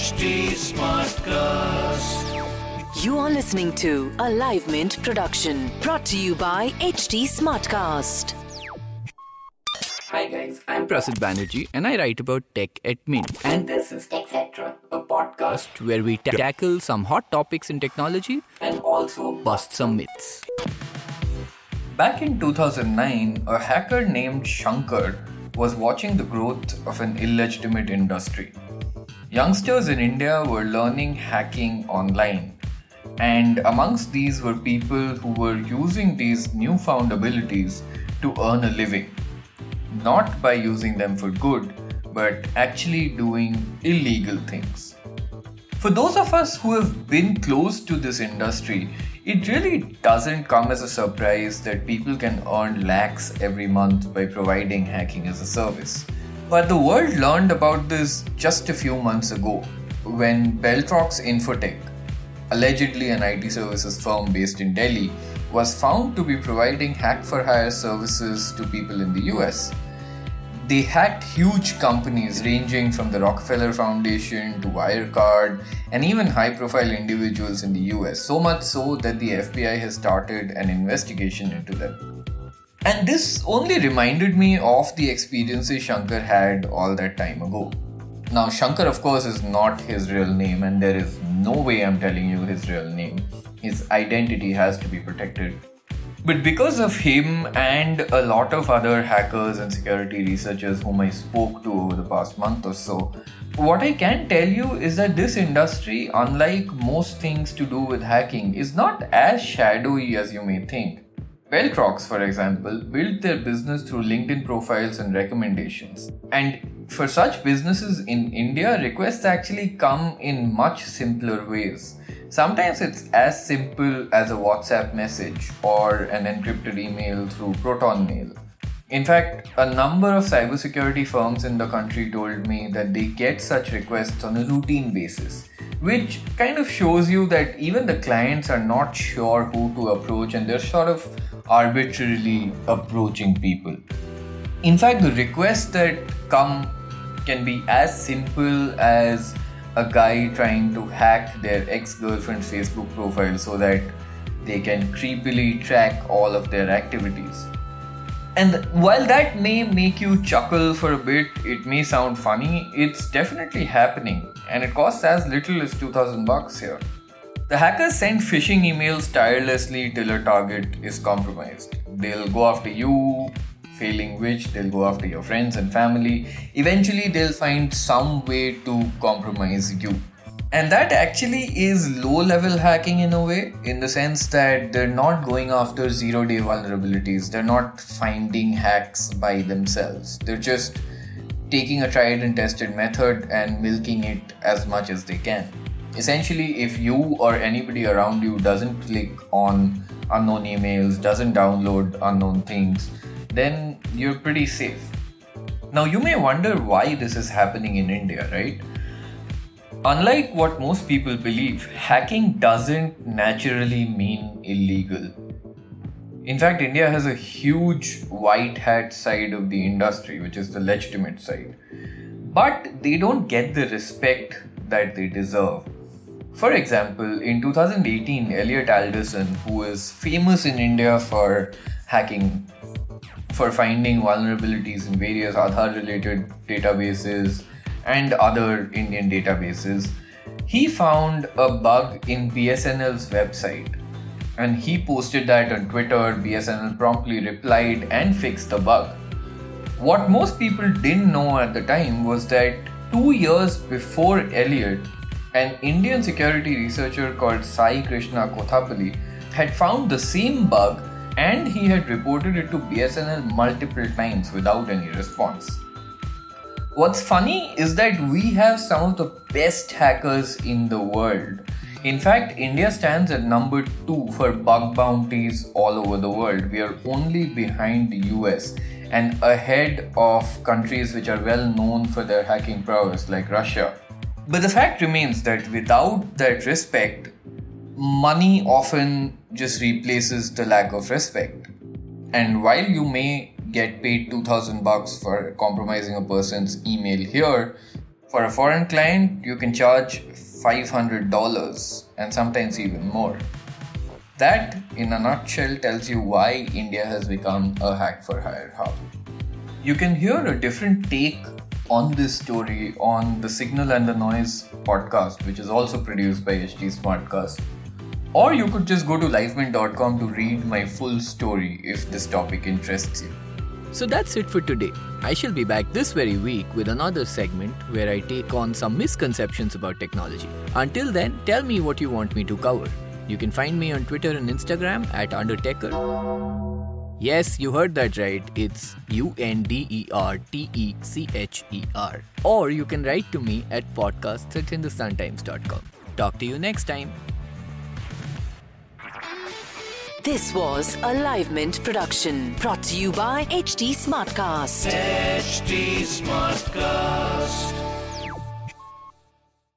HT Smartcast. You are listening to a Live Mint production brought to you by HT Smartcast. Hi guys, I'm Prasid Banerjee and I write about tech at Mint. And this is TechCetra, a podcast Where we tackle some hot topics in technology and also bust some myths. Back in 2009, a hacker named Shankar was watching the growth of an illegitimate industry. Youngsters in India were learning hacking online, and amongst these were people who were using these newfound abilities to earn a living. Not by using them for good, but actually doing illegal things. For those of us who have been close to this industry, it really doesn't come as a surprise that people can earn lakhs every month by providing hacking as a service. But the world learned about this just a few months ago when Beltrox Infotech, allegedly an IT services firm based in Delhi, was found to be providing hack-for-hire services to people in the US. They hacked huge companies ranging from the Rockefeller Foundation to Wirecard and even high-profile individuals in the US, so much so that the FBI has started an investigation into them. And this only reminded me of the experiences Shankar had all that time ago. Now, Shankar, of course, is not his real name, and there is no way I'm telling you his real name. His identity has to be protected. But because of him and a lot of other hackers and security researchers whom I spoke to over the past month or so, what I can tell you is that this industry, unlike most things to do with hacking, is not as shadowy as you may think. Beltrox, for example, built their business through LinkedIn profiles and recommendations. And for such businesses in India, requests actually come in much simpler ways. Sometimes it's as simple as a WhatsApp message or an encrypted email through Proton Mail. In fact, a number of cybersecurity firms in the country told me that they get such requests on a routine basis, which kind of shows you that even the clients are not sure who to approach and they're sort of arbitrarily approaching people. In fact, the requests that come can be as simple as a guy trying to hack their ex-girlfriend's Facebook profile so that they can creepily track all of their activities. And while that may make you chuckle for a bit, it may sound funny, it's definitely happening, and it costs as little as $2,000 here. The hackers send phishing emails tirelessly till a target is compromised. They'll go after you, failing which they'll go after your friends and family. Eventually they'll find some way to compromise you. And that actually is low-level hacking in a way, in the sense that they're not going after zero-day vulnerabilities. They're not finding hacks by themselves. They're just taking a tried and tested method and milking it as much as they can. Essentially, if you or anybody around you doesn't click on unknown emails, doesn't download unknown things, then you're pretty safe. Now, you may wonder why this is happening in India, right? Unlike what most people believe, hacking doesn't naturally mean illegal. In fact, India has a huge white hat side of the industry, which is the legitimate side. But they don't get the respect that they deserve. For example, in 2018, Elliot Alderson, who is famous in India for hacking, for finding vulnerabilities in various Aadhaar-related databases and other Indian databases, he found a bug in BSNL's website. And he posted that on Twitter. BSNL promptly replied and fixed the bug. What most people didn't know at the time was that 2 years before Elliot, an Indian security researcher called Sai Krishna Kothapalli had found the same bug and he had reported it to BSNL multiple times without any response. What's funny is that we have some of the best hackers in the world. In fact, India stands at number 2 for bug bounties all over the world. We are only behind the US and ahead of countries which are well known for their hacking prowess like Russia. But the fact remains that without that respect, money often just replaces the lack of respect. And while you may get paid $2,000 for compromising a person's email here, For a foreign client, you can charge $500 and sometimes even more. That, in a nutshell, tells you why India has become a hack for hire hub. You can hear a different take on this story on the Signal and the Noise podcast, which is also produced by HT Smartcast. Or you could just go to livemint.com to read my full story if this topic interests you. So that's it for today. I shall be back this very week with another segment where I take on some misconceptions about technology. Until then, tell me what you want me to cover. You can find me on Twitter and Instagram at Undertaker. Yes, you heard that right. It's UNDERTECHER. Or you can write to me at podcasts@hindustantimes.com. Talk to you next time. This was a Live Mint production brought to you by HT Smartcast. HT Smartcast.